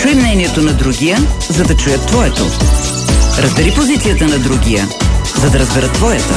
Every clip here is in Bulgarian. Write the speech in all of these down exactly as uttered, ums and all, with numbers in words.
Чуй мнението на другия, за да чуят твоето. Разбери позицията на другия, за да разберат твоята.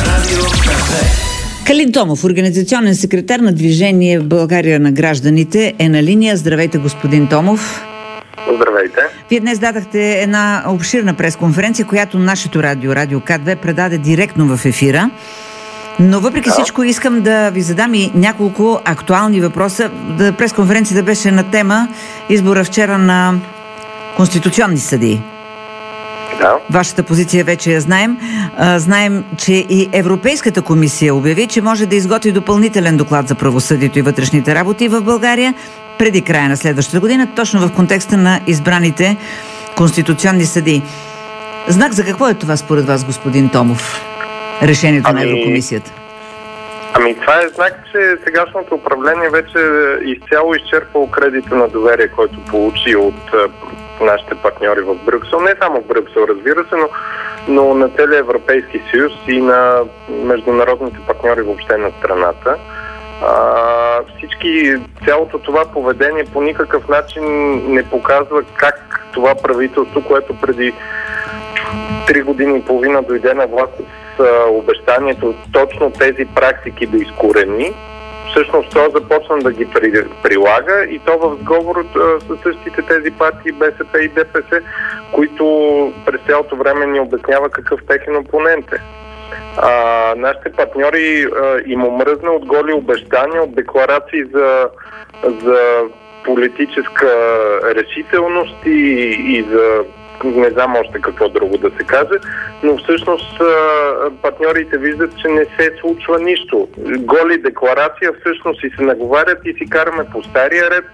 Калин Томов, организационен секретар на Движение в България на гражданите, е на линия. Здравейте, господин Томов. Здравейте. Вие днес дадахте една обширна пресконференция, която нашето радио, Радио К две, предаде директно в ефира. Но въпреки да. всичко искам да ви задам и няколко актуални въпроса. Пресконференцията беше на тема избора вчера на конституционни съдии. Да. Вашата позиция вече я знаем. А, знаем, че и Европейската комисия обяви, че може да изготви допълнителен доклад за правосъдието и вътрешните работи в България преди края на следващата година, точно в контекста на избраните конституционни съдии. Знак за какво е това според вас, господин Томов? Решението ами, на Еврокомисията. Ами това е знак, че сегашното управление вече изцяло изчерпало кредита на доверие, който получи от нашите партньори в Брюксел. Не само в Брюксел, разбира се, но, но на целия Европейски съюз и на международните партньори въобще на страната. А, всички, цялото това поведение по никакъв начин не показва как това правителство, което преди три години и половина дойде на власт с а, обещанието точно тези практики да изкорени, всъщност то започна да ги при, прилага и то в сговор с същите тези партии БСП и ДПС, които през цялото време ни обяснява какъв техен опонент е. А, нашите партньори а, им омръзна от голи обещания, от декларации за, за политическа решителност и, и за не знам още какво друго да се каже, но всъщност партньорите виждат, че не се случва нищо. Голи декларация всъщност и се наговарят и си караме по стария ред.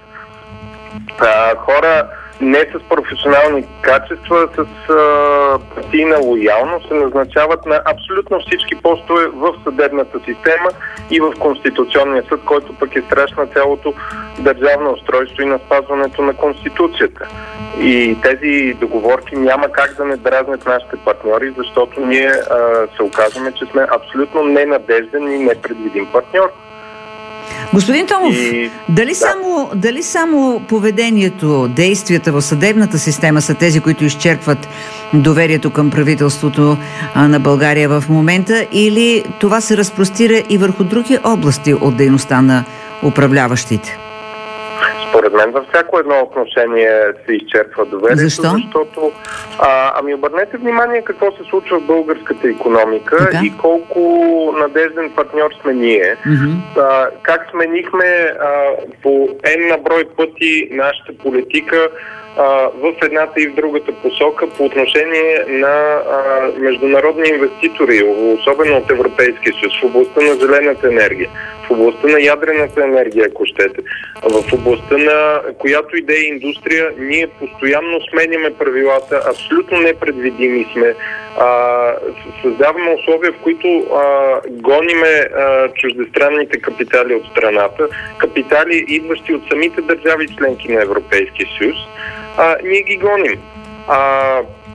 А, хора не с професионални качества, с а, партийна лоялност се назначават на абсолютно всички постове в съдебната система и в Конституционния съд, който пък е страшно на цялото държавно устройство и на спазването на Конституцията. И тези договорки няма как да не дразнят нашите партньори, защото ние а, се оказваме, че сме абсолютно ненадежден и непредвидим партньор. Господин Томов, и... дали, да. само, дали само поведението, действията в съдебната система са тези, които изчерпват доверието към правителството а, на България в момента, или това се разпростира и върху други области от дейността на управляващите? Според мен във всяко едно отношение се изчерпва доверието. Защо? Защото, а, ами обърнете внимание какво се случва в българската икономика така? И колко надежден партньор сме ние. Mm-hmm. А, как сменихме а, по N на брой пъти нашата политика а, в едната и в другата посока по отношение на а, международни инвеститори, особено от Европейския съюз, в областта на зелената енергия, в областта на ядрената енергия, ако щете, в областта на която и да е индустрия, ние постоянно сменяме правилата, абсолютно непредвидими сме, а, създаваме условия, в които а, гониме а, чуждестранните капитали от страната, капитали, идващи от самите държави членки на Европейския съюз, а, ние ги гоним. А,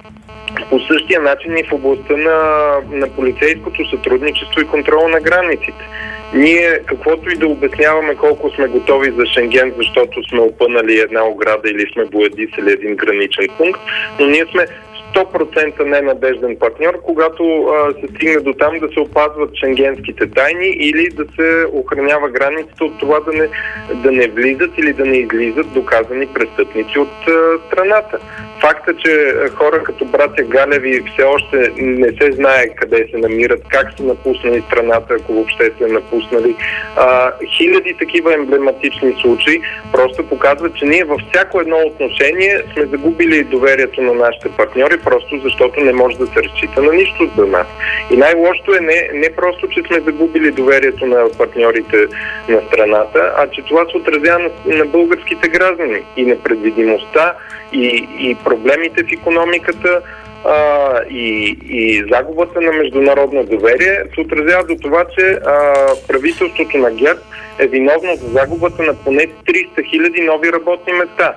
по същия начин и в областта на, на полицейското сътрудничество и контрола на границите. Ние, каквото и да обясняваме колко сме готови за Шенген, защото сме опънали една ограда или сме боядисали един граничен пункт, но ние сме сто процента ненадежден партньор, когато а, се стигне до там да се опазват шенгенските тайни или да се охранява границата от това да не, да не влизат или да не излизат доказани престъпници от а, страната. Факта, че хора като братя Галеви все още не се знае къде се намират, как са напуснали страната, ако въобще са напуснали. А, хиляди такива емблематични случаи просто показват, че ние във всяко едно отношение сме загубили доверието на нашите партньори, просто защото не може да се разчита на нищо за нас. И най-лошото е не, не просто, че сме загубили доверието на партньорите на страната, а че това се отразява на, на българските граждани и непредвидимостта, и, и проблемите в икономиката, а, и, и загубата на международно доверие се отразява до това, че а, правителството на ГЕРБ е виновно за загубата на поне триста хиляди нови работни места.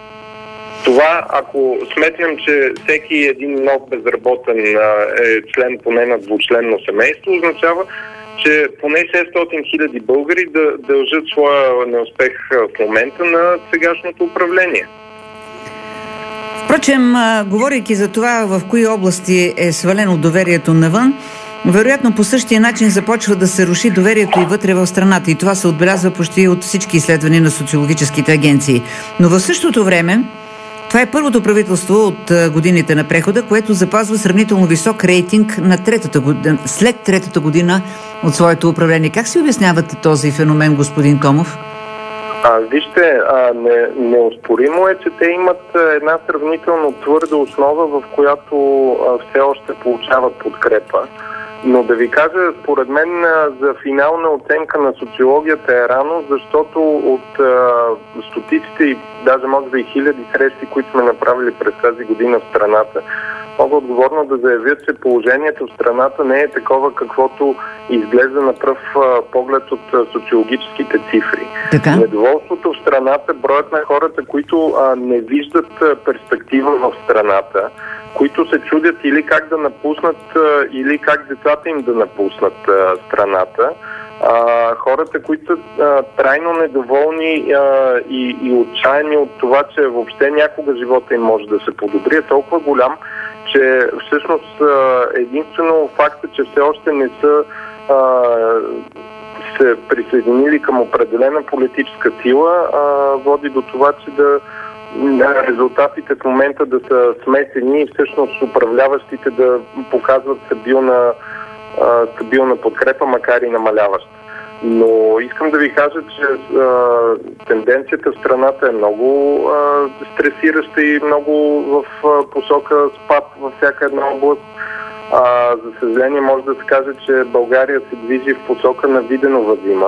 Това, ако сметнем, че всеки един нов безработен е член поне на двучленно семейство, означава, че поне шестстотин хиляди българи да дължат своя неуспех в момента на сегашното управление. Впрочем, говорейки за това в кои области е свалено доверието навън, вероятно по същия начин започва да се руши доверието и вътре в страната. И това се отбелязва почти от всички изследвания на социологическите агенции. Но в същото време, това е първото правителство от годините на прехода, което запазва сравнително висок рейтинг на третата година, след третата година от своето управление. Как си обяснявате този феномен, господин Томов? А, вижте, а, не, неоспоримо е, че те имат една сравнително твърда основа, в която а, все още получават подкрепа. Но да ви кажа, според мен за финална оценка на социологията е рано, защото от а, стотиците и даже може би и хиляди срещи, които сме направили през тази година в страната, мога отговорно да заявя, че положението в страната не е такова, каквото изглежда на пръв а, поглед от а, социологическите цифри. Така? Недоволството в страната, броят на хората, които а, не виждат а, перспектива в страната, които се чудят или как да напуснат, или как децата им да напуснат а, страната. А, хората, които са а, трайно недоволни а, и, и отчаяни от това, че въобще някога живота им може да се подобри, е толкова голям, че всъщност а, единствено факта, че все още не са а, се присъединили към определена политическа сила, а, води до това, че да резултатите в момента да са смесени и всъщност управляващите да показват стабилна, а, стабилна подкрепа, макар и намаляваща. Но искам да ви кажа, че а, тенденцията в страната е много а, стресираща и много в а, посока спад във всяка една област. А, за съжаление може да се каже, че България се движи в посока на Виденова зима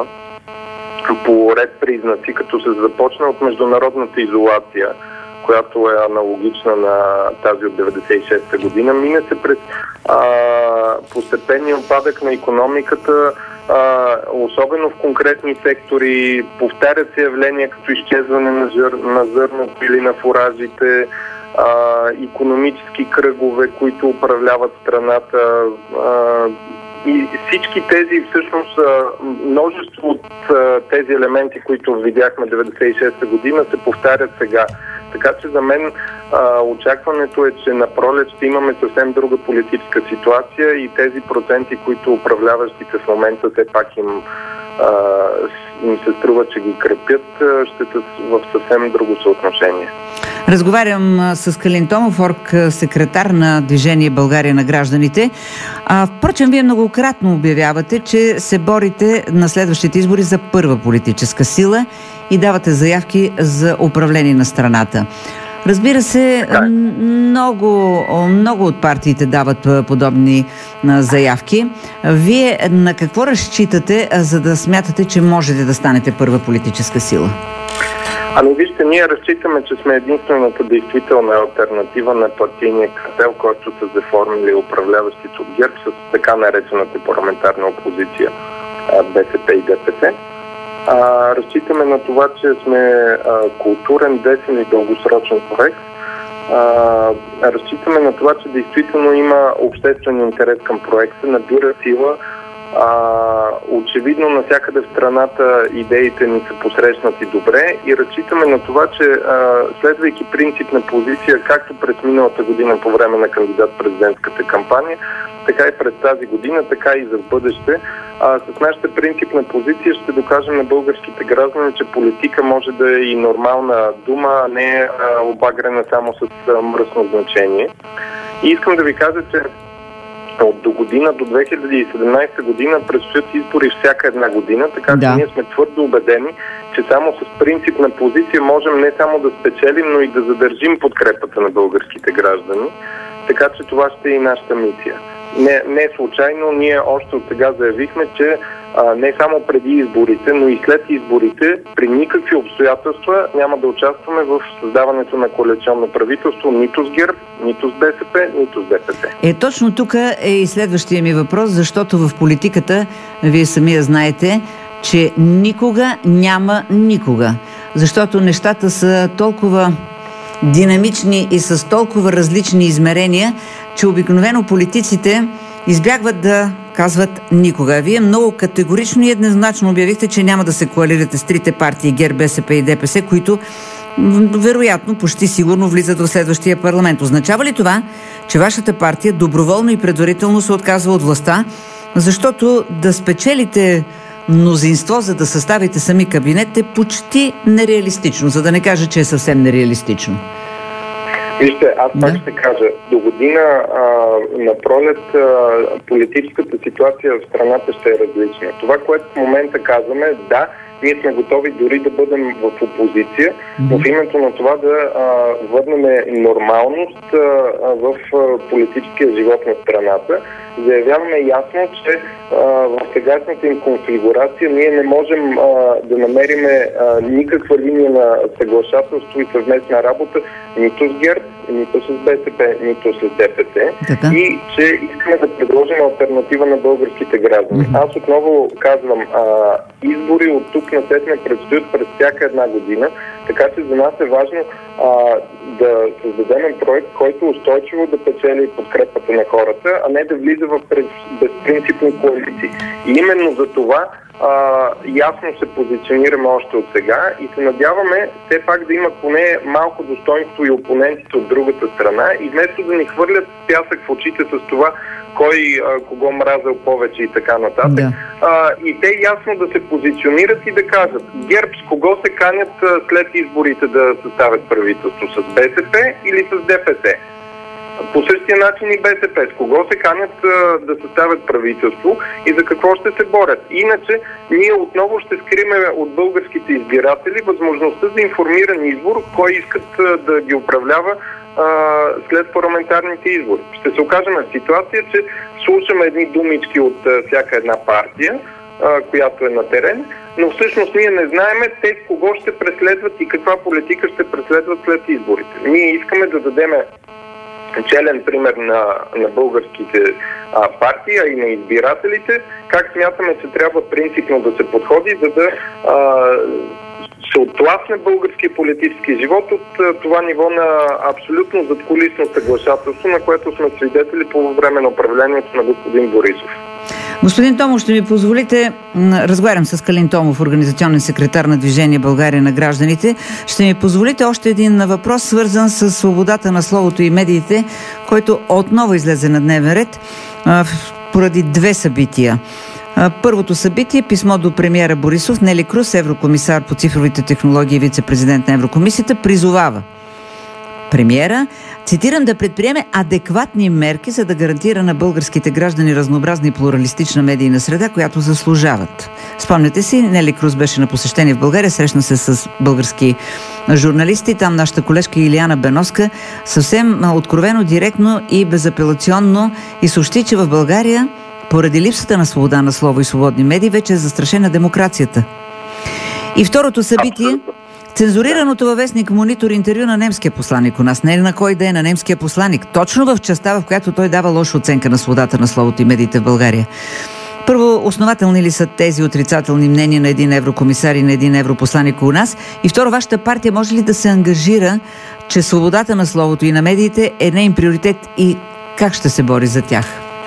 по ред признаци, като се започна от международната изолация, която е аналогична на тази от деветдесет и шеста година. Мине се през а, постепенния опадък на икономиката, а, особено в конкретни сектори. Повтарят се явления като изчезване на, зър, на зърното или на фуражите, а, икономически кръгове, които управляват страната. А, И всички тези, всъщност, множество от тези елементи, които видяхме деветдесет и шеста година, се повтарят сега. Така че за мен очакването е, че на пролет ще имаме съвсем друга политическа ситуация и тези проценти, които управляващите в момента все пак им, им се струва, че ги крепят, ще са в съвсем друго съотношение. Разговарям с Калин Томов, орг-секретар на Движение България на гражданите. А, впрочем, вие многократно обявявате, че се борите на следващите избори за първа политическа сила и давате заявки за управление на страната. Разбира се, много, много от партиите дават подобни заявки. Вие на какво разчитате, за да смятате, че можете да станете първа политическа сила? Ами вижте, ние разчитаме, че сме единствената действителна алтернатива на партийния картел, който са заформили управляващите от ГЕРБ с така наречената парламентарна опозиция БСП и ДПС. А, разчитаме на това, че сме а, културен, десен и дългосрочен проект. А, разчитаме на това, че действително има обществен интерес към проекта, набира сила. А, очевидно навсякъде в страната идеите ни са посрещнати добре и разчитаме на това, че а, следвайки принципна позиция, както през миналата година по време на кандидат-президентската кампания, така и през тази година, така и за в бъдеще, а, с нашата принципна позиция ще докажем на българските граждани, че политика може да е и нормална дума, а не а, обагрена само с а, мръсно значение. И искам да ви кажа, че от до година до две хиляди и седемнадесета година предстоят избори всяка една година, така да. че ние сме твърдо убедени, че само с принципна позиция можем не само да спечелим, но и да задържим подкрепата на българските граждани. Така че това ще е и нашата мисия. Не, не случайно ние още от сега заявихме, че а, не само преди изборите, но и след изборите, при никакви обстоятелства няма да участваме в създаването на коалиционно правителство нито с ГЕРБ, нито с БСП, нито с ДПС. Е, точно тук е и следващия ми въпрос, защото в политиката, вие самия знаете, че никога няма никога. Защото нещата са толкова динамични и с толкова различни измерения, че обикновено политиците избягват да казват никога. Вие много категорично и еднозначно обявихте, че няма да се коалирате с трите партии ГЕРБ, БСП и ДПС, които вероятно, почти сигурно влизат в следващия парламент. Означава ли това, че вашата партия доброволно и предварително се отказва от властта, защото да спечелите мнозинство, за да съставите сами кабинет, е почти нереалистично, за да не кажа, че е съвсем нереалистично? Вижте, аз пак да. ще кажа, до година а, на пролет а, политическата ситуация в страната ще е различна. Това, което в момента казваме, да, ние сме готови дори да бъдем в опозиция, но в името на това да а, върнем нормалност а, в а, политическия живот на страната. Заявяваме ясно, че а, в сегашната им конфигурация ние не можем а, да намерим а, никаква линия на съглашателство и съвместна работа нито с ГЕРБ, нито с БСП, нито с ДПС. Така. И че искаме да предложим алтернатива на българските граждани. Mm-hmm. Аз отново казвам, а, избори от тук насетне предстоят през всяка една година, така че за нас е важно а, да създадем проект, който устойчиво да печели подкрепата на хората, а не да влиза в безпринципни коалиции. И именно за това а, ясно се позиционираме още от сега и се надяваме все пак да има поне малко достоинство и опонентите от другата страна и вместо да ни хвърлят пясък в очите с това кой а, кого мразил повече и така нататък. Да. А, и те ясно да се позиционират и да кажат ГЕРБ с кого се канят а, след изборите да съставят правителство, с БСП или с ДПС. По същия начин и БСП. С кого се канят а, да съставят правителство и за какво ще се борят. Иначе ние отново ще скриме от българските избиратели възможността за информиран избор, кой искат а, да ги управлява а, след парламентарните избори. Ще се окажем в ситуация, че слушаме едни думички от а, всяка една партия, а, която е на терен, но всъщност ние не знаеме те с кого ще преследват и каква политика ще преследват след изборите. Ние искаме да дадеме челен пример на, на българските а, партии, а и на избирателите, как смятаме, че трябва принципно да се подходи, за да а, се оттласне българския политически живот от а, това ниво на абсолютно задкулисно съглашателство, на което сме свидетели по време на управлението на господин Борисов. Господин Томов, ще ми позволите, разговарям с Калин Томов, организационен секретар на Движение България на гражданите, ще ми позволите още един въпрос, свързан с свободата на словото и медиите, който отново излезе на дневен ред поради две събития. Първото събитие – писмо до премиера Борисов. Нели Круз, еврокомисар по цифровите технологии и вице-президент на Еврокомисията, призовава премиера, цитирам, да предприеме адекватни мерки, за да гарантира на българските граждани разнообразна и плуралистична медийна среда, която заслужават. Спомняте си, Нели Круз беше на посещение в България, срещна се с български журналисти. Там нашата колежка Илияна Беновска съвсем откровено, директно и безапелационно и съобщи, че в България, поради липсата на свобода на слово и свободни медии, вече е застрашена демокрацията. И второто събитие, цензурираното във вестник Монитор интервю на немския посланик у нас. Не е на кой да е, на немския посланик. Точно в частта, в която той дава лоша оценка на свободата на словото и медиите в България. Първо, основателни ли са тези отрицателни мнения на един еврокомисар и на един европосланик у нас? И второ, вашата партия може ли да се ангажира, че свободата на словото и на медиите е неин приоритет и как ще се бори за тях?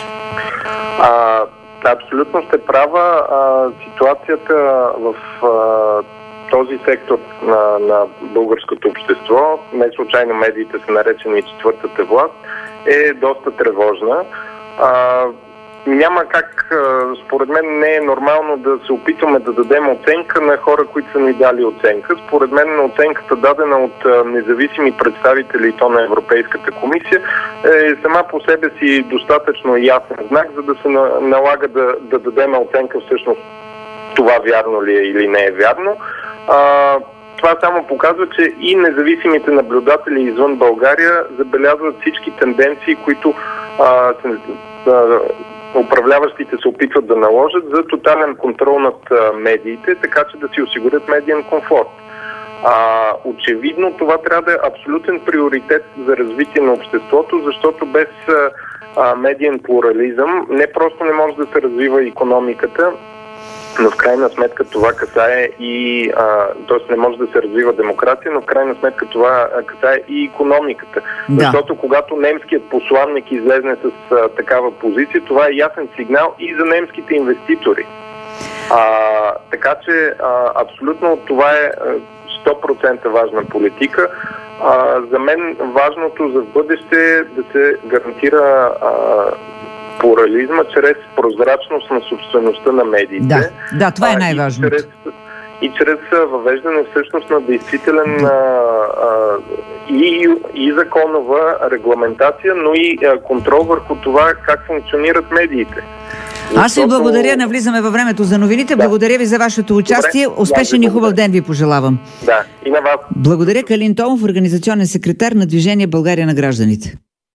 А, абсолютно сте права. А, ситуацията в а, този сектор на, на българското общество, не случайно медиите са наречени четвъртата власт, е доста тревожна. А, няма как, според мен не е нормално да се опитваме да дадем оценка на хора, които са ни дали оценка. Според мен оценката, дадена от независими представители, и то на Европейската комисия, е сама по себе си достатъчно ясен знак, за да се налага да, да дадем оценка всъщност това вярно ли е или не е вярно. А, това само показва, че и независимите наблюдатели извън България забелязват всички тенденции, които а, се, а, управляващите се опитват да наложат за тотален контрол над а, медиите, така че да си осигурят медиен комфорт. А, очевидно това трябва да е абсолютен приоритет за развитие на обществото, защото без а, медиен плурализъм не просто не може да се развива икономиката, но в крайна сметка това касае и, т.е. не може да се развива демокрация, но в крайна сметка това касае и икономиката. Да. Защото когато немският посланник излезне с а, такава позиция, това е ясен сигнал и за немските инвеститори. А, така че а, абсолютно това е, сто процента важна политика. А, за мен важното за бъдеще е да се гарантира а, плурализма чрез прозрачност на собствеността на медиите. Да, да, това е най-важното. И чрез, и чрез въвеждане всъщност на действителен а, а, и, и законова регламентация, но и а, контрол върху това как функционират медиите. Аз ви благодаря, навлизаме във времето за новините. Да. Благодаря ви за вашето участие. Добре. Успешен да, и хубав ден ви пожелавам. Да, и на вас. Благодаря, Калин Томов, организационен секретар на Движение България на гражданите.